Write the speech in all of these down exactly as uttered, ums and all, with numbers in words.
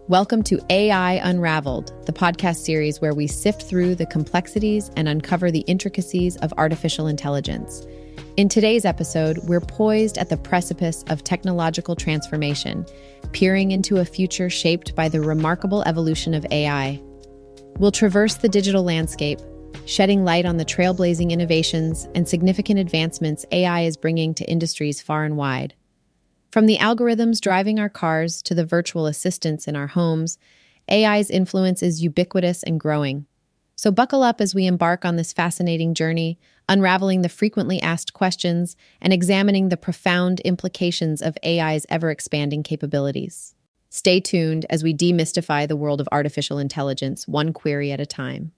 Welcome to A I Unraveled, the podcast series where we sift through the complexities and uncover the intricacies of artificial intelligence. In today's episode, we're poised at the precipice of technological transformation, peering into a future shaped by the remarkable evolution of A I. We'll traverse the digital landscape, shedding light on the trailblazing innovations and significant advancements A I is bringing to industries far and wide. From the algorithms driving our cars to the virtual assistants in our homes, A I's influence is ubiquitous and growing. So buckle up as we embark on this fascinating journey, unraveling the frequently asked questions and examining the profound implications of A I's ever-expanding capabilities. Stay tuned as we demystify the world of artificial intelligence, one query at a time.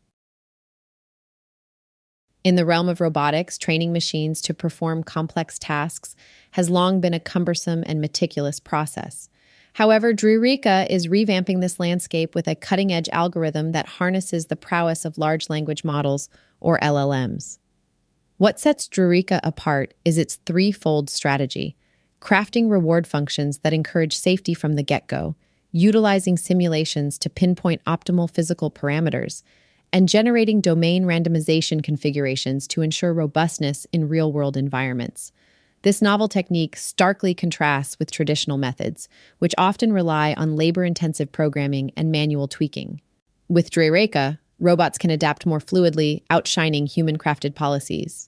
In the realm of robotics, training machines to perform complex tasks has long been a cumbersome and meticulous process. However, Drureqa is revamping this landscape with a cutting-edge algorithm that harnesses the prowess of large language models, or L L Ms. What sets Drureqa apart is its threefold strategy: crafting reward functions that encourage safety from the get-go, utilizing simulations to pinpoint optimal physical parameters, and generating domain randomization configurations to ensure robustness in real-world environments. This novel technique starkly contrasts with traditional methods, which often rely on labor-intensive programming and manual tweaking. With Drureqa, robots can adapt more fluidly, outshining human-crafted policies.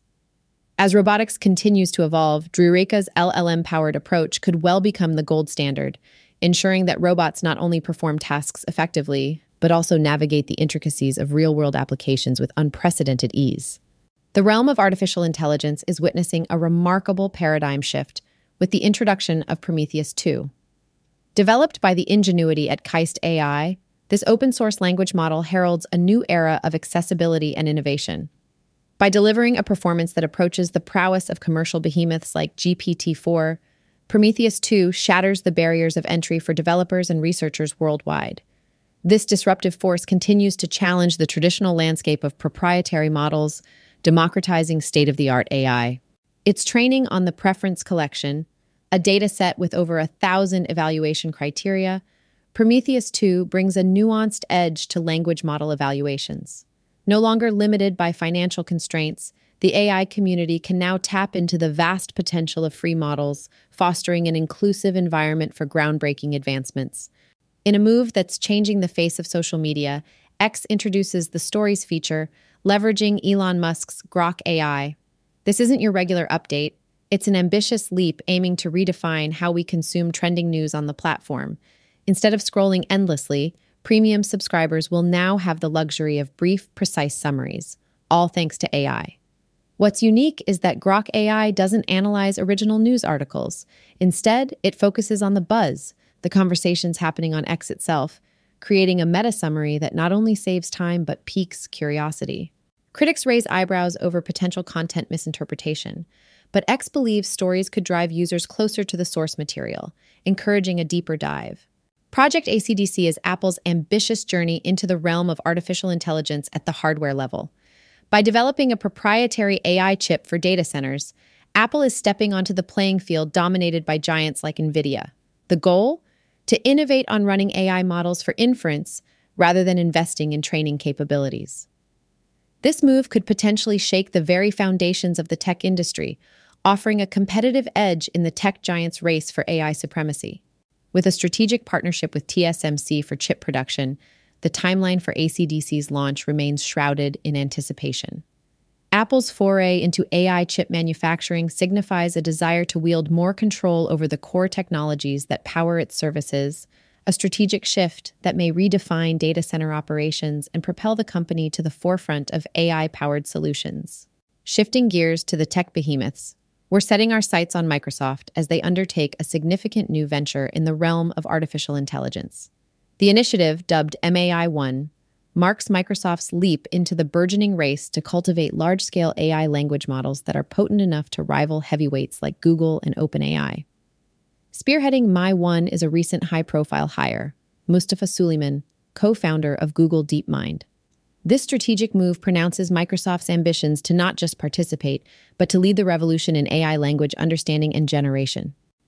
As robotics continues to evolve, Drureqa's L L M-powered approach could well become the gold standard, ensuring that robots not only perform tasks effectively, but also navigate the intricacies of real-world applications with unprecedented ease. The realm of artificial intelligence is witnessing a remarkable paradigm shift with the introduction of Prometheus two. Developed by the ingenuity at Keist A I, this open-source language model heralds a new era of accessibility and innovation. By delivering a performance that approaches the prowess of commercial behemoths like G P T four, Prometheus two shatters the barriers of entry for developers and researchers worldwide. This disruptive force continues to challenge the traditional landscape of proprietary models, democratizing state-of-the-art A I. Its training on the preference collection, a data set with over a thousand evaluation criteria, Prometheus two brings a nuanced edge to language model evaluations. No longer limited by financial constraints, the A I community can now tap into the vast potential of free models, fostering an inclusive environment for groundbreaking advancements. In a move that's changing the face of social media, X introduces the Stories feature, leveraging Elon Musk's Grok A I. This isn't your regular update. It's an ambitious leap aiming to redefine how we consume trending news on the platform. Instead of scrolling endlessly, premium subscribers will now have the luxury of brief, precise summaries, all thanks to A I. What's unique is that Grok A I doesn't analyze original news articles. Instead, it focuses on the buzz, the conversations happening on X itself, creating a meta-summary that not only saves time but piques curiosity. Critics raise eyebrows over potential content misinterpretation, but X believes stories could drive users closer to the source material, encouraging a deeper dive. Project A C D C is Apple's ambitious journey into the realm of artificial intelligence at the hardware level. By developing a proprietary A I chip for data centers, Apple is stepping onto the playing field dominated by giants like NVIDIA. The goal? To innovate on running A I models for inference rather than investing in training capabilities. This move could potentially shake the very foundations of the tech industry, offering a competitive edge in the tech giants' race for A I supremacy. With a strategic partnership with T S M C for chip production, the timeline for A C D C's launch remains shrouded in anticipation. Apple's foray into A I chip manufacturing signifies a desire to wield more control over the core technologies that power its services, a strategic shift that may redefine data center operations and propel the company to the forefront of A I-powered solutions. Shifting gears to the tech behemoths, we're setting our sights on Microsoft as they undertake a significant new venture in the realm of artificial intelligence. The initiative, dubbed M A I one, marks Microsoft's leap into the burgeoning race to cultivate large-scale A I language models that are potent enough to rival heavyweights like Google and OpenAI. Spearheading M A I one is a recent high-profile hire, Mustafa Suleyman, co-founder of Google DeepMind. This strategic move pronounces Microsoft's ambitions to not just participate, but to lead the revolution in A I language understanding and generation.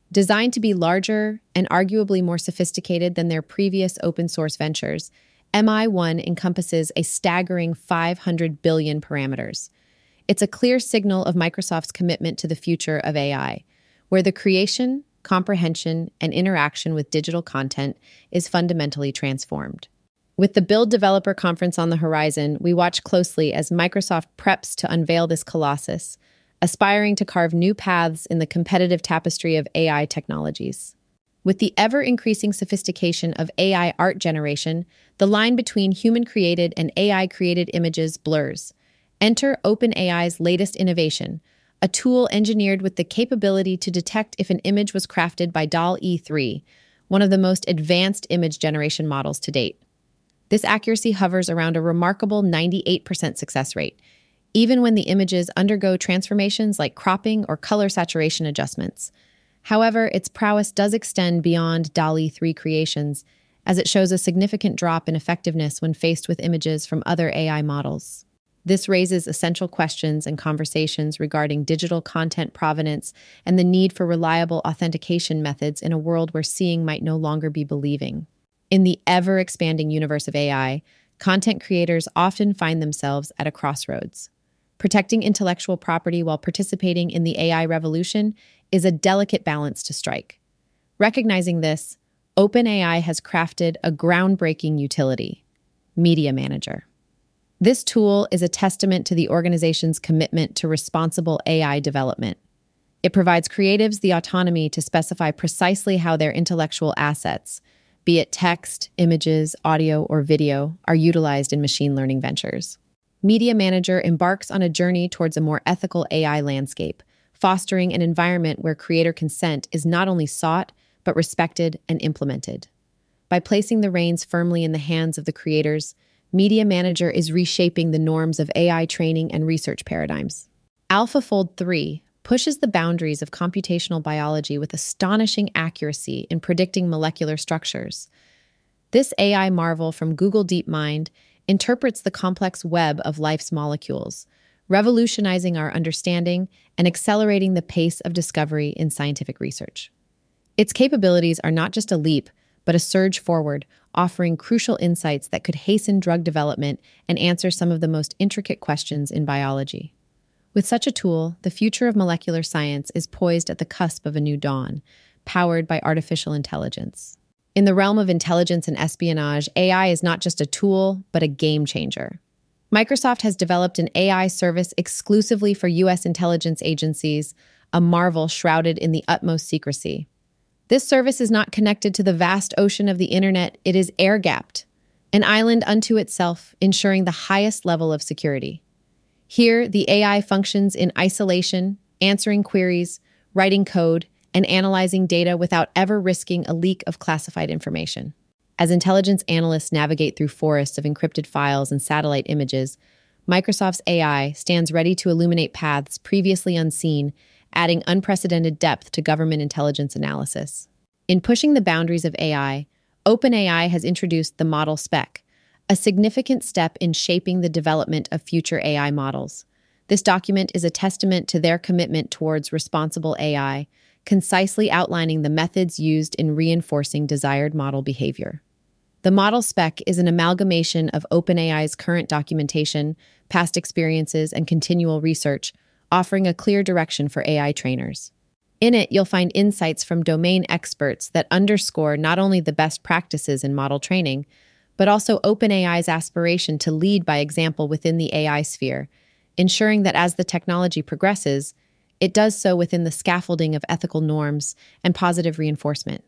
Designed to be larger and arguably more sophisticated than their previous open-source ventures, M I one encompasses a staggering five hundred billion parameters. It's a clear signal of Microsoft's commitment to the future of A I, where the creation, comprehension, and interaction with digital content is fundamentally transformed. With the Build Developer Conference on the horizon, we watch closely as Microsoft preps to unveil this colossus, aspiring to carve new paths in the competitive tapestry of A I technologies. With the ever-increasing sophistication of A I art generation, the line between human-created and A I-created images blurs. Enter OpenAI's latest innovation, a tool engineered with the capability to detect if an image was crafted by D A L L-E three, one of the most advanced image generation models to date. This accuracy hovers around a remarkable ninety-eight percent success rate, even when the images undergo transformations like cropping or color saturation adjustments. However, its prowess does extend beyond D A L L-E three creations, as it shows a significant drop in effectiveness when faced with images from other A I models. This raises essential questions and conversations regarding digital content provenance and the need for reliable authentication methods in a world where seeing might no longer be believing. In the ever-expanding universe of A I, content creators often find themselves at a crossroads. Protecting intellectual property while participating in the A I revolution is a delicate balance to strike. Recognizing this, OpenAI has crafted a groundbreaking utility, Media Manager. This tool is a testament to the organization's commitment to responsible A I development. It provides creatives the autonomy to specify precisely how their intellectual assets, be it text, images, audio, or video, are utilized in machine learning ventures. Media Manager embarks on a journey towards a more ethical A I landscape, fostering an environment where creator consent is not only sought, but respected and implemented. By placing the reins firmly in the hands of the creators, Media Manager is reshaping the norms of A I training and research paradigms. AlphaFold three pushes the boundaries of computational biology with astonishing accuracy in predicting molecular structures. This A I marvel from Google DeepMind interprets the complex web of life's molecules, revolutionizing our understanding and accelerating the pace of discovery in scientific research. Its capabilities are not just a leap, but a surge forward, offering crucial insights that could hasten drug development and answer some of the most intricate questions in biology. With such a tool, the future of molecular science is poised at the cusp of a new dawn, powered by artificial intelligence. In the realm of intelligence and espionage, A I is not just a tool, but a game changer. Microsoft has developed an A I service exclusively for U S intelligence agencies, a marvel shrouded in the utmost secrecy. This service is not connected to the vast ocean of the internet, it is air-gapped, an island unto itself, ensuring the highest level of security. Here, the A I functions in isolation, answering queries, writing code, and analyzing data without ever risking a leak of classified information. As intelligence analysts navigate through forests of encrypted files and satellite images, Microsoft's A I stands ready to illuminate paths previously unseen, adding unprecedented depth to government intelligence analysis. In pushing the boundaries of A I, OpenAI has introduced the Model Spec, a significant step in shaping the development of future A I models. This document is a testament to their commitment towards responsible A I, concisely outlining the methods used in reinforcing desired model behavior. The Model Spec is an amalgamation of OpenAI's current documentation, past experiences, and continual research, offering a clear direction for A I trainers. In it, you'll find insights from domain experts that underscore not only the best practices in model training, but also OpenAI's aspiration to lead by example within the A I sphere, ensuring that as the technology progresses, it does so within the scaffolding of ethical norms and positive reinforcement.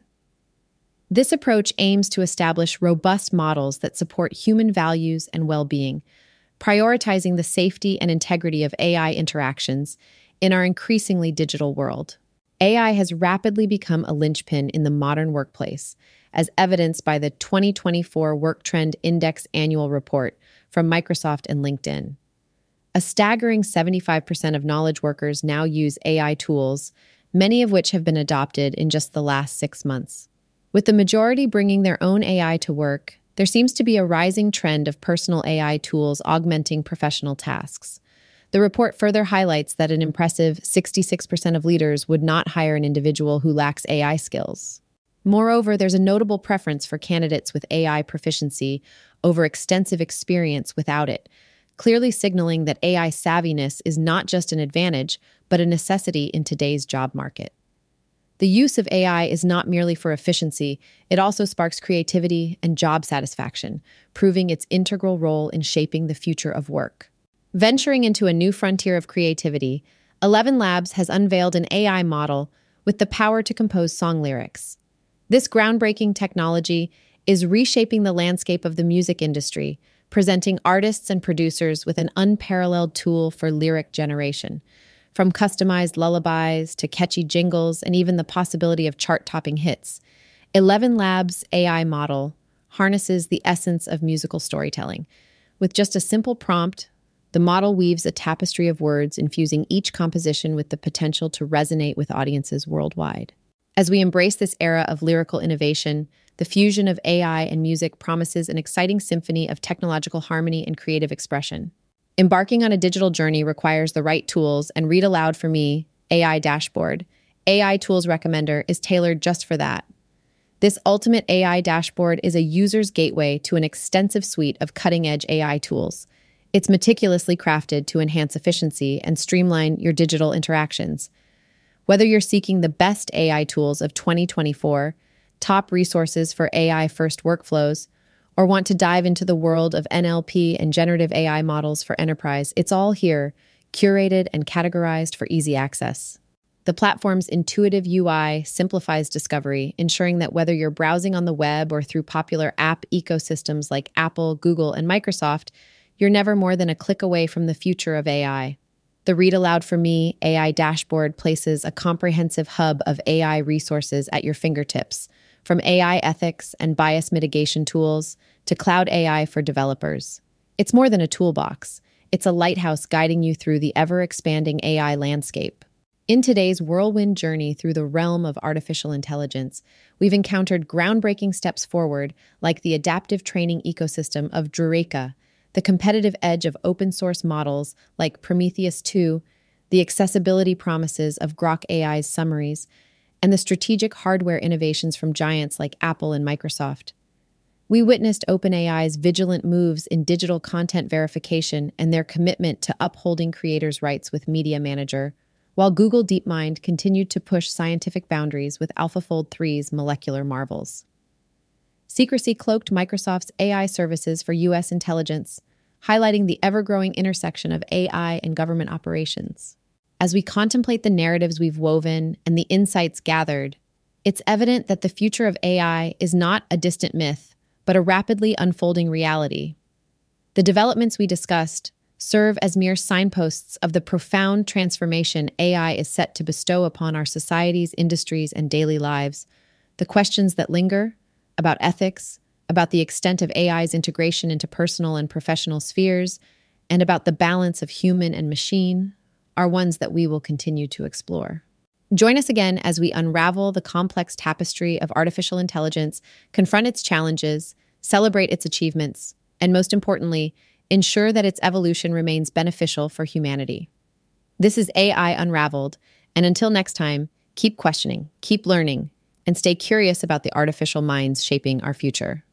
This approach aims to establish robust models that support human values and well-being, prioritizing the safety and integrity of A I interactions in our increasingly digital world. A I has rapidly become a linchpin in the modern workplace, as evidenced by the twenty twenty-four Work Trend Index annual report from Microsoft and LinkedIn. A staggering seventy-five percent of knowledge workers now use A I tools, many of which have been adopted in just the last six months. With the majority bringing their own A I to work, there seems to be a rising trend of personal A I tools augmenting professional tasks. The report further highlights that an impressive sixty-six percent of leaders would not hire an individual who lacks A I skills. Moreover, there's a notable preference for candidates with A I proficiency over extensive experience without it, clearly signaling that A I savviness is not just an advantage, but a necessity in today's job market. The use of A I is not merely for efficiency, it also sparks creativity and job satisfaction, proving its integral role in shaping the future of work. Venturing into a new frontier of creativity, Eleven Labs has unveiled an A I model with the power to compose song lyrics. This groundbreaking technology is reshaping the landscape of the music industry, presenting artists and producers with an unparalleled tool for lyric generation. From customized lullabies to catchy jingles and even the possibility of chart-topping hits, Eleven Labs' A I model harnesses the essence of musical storytelling. With just a simple prompt, the model weaves a tapestry of words, infusing each composition with the potential to resonate with audiences worldwide. As we embrace this era of lyrical innovation, the fusion of A I and music promises an exciting symphony of technological harmony and creative expression. Embarking on a digital journey requires the right tools, and Read Aloud for Me, A I Dashboard, A I Tools Recommender, is tailored just for that. This ultimate A I dashboard is a user's gateway to an extensive suite of cutting-edge A I tools. It's meticulously crafted to enhance efficiency and streamline your digital interactions. Whether you're seeking the best A I tools of twenty twenty-four, top resources for A I-first workflows, or want to dive into the world of N L P and generative A I models for enterprise, it's all here, curated and categorized for easy access. The platform's intuitive U I simplifies discovery, ensuring that whether you're browsing on the web or through popular app ecosystems like Apple, Google, and Microsoft, you're never more than a click away from the future of A I. The Read Aloud for Me A I dashboard places a comprehensive hub of A I resources at your fingertips, from A I ethics and bias mitigation tools to cloud A I for developers. It's more than a toolbox. It's a lighthouse guiding you through the ever-expanding A I landscape. In today's whirlwind journey through the realm of artificial intelligence, we've encountered groundbreaking steps forward, like the adaptive training ecosystem of Drureka, the competitive edge of open-source models like Prometheus two, the accessibility promises of Grok A I's summaries, and the strategic hardware innovations from giants like Apple and Microsoft. We witnessed OpenAI's vigilant moves in digital content verification and their commitment to upholding creators' rights with Media Manager, while Google DeepMind continued to push scientific boundaries with AlphaFold three's molecular marvels. Secrecy cloaked Microsoft's A I services for U S intelligence, highlighting the ever-growing intersection of A I and government operations. As we contemplate the narratives we've woven and the insights gathered, it's evident that the future of A I is not a distant myth, but a rapidly unfolding reality. The developments we discussed serve as mere signposts of the profound transformation A I is set to bestow upon our societies, industries, and daily lives. The questions that linger about ethics, about the extent of A I's integration into personal and professional spheres, and about the balance of human and machine are ones that we will continue to explore. Join us again as we unravel the complex tapestry of artificial intelligence, confront its challenges, celebrate its achievements, and most importantly, ensure that its evolution remains beneficial for humanity. This is A I Unraveled, and until next time, keep questioning, keep learning, and stay curious about the artificial minds shaping our future.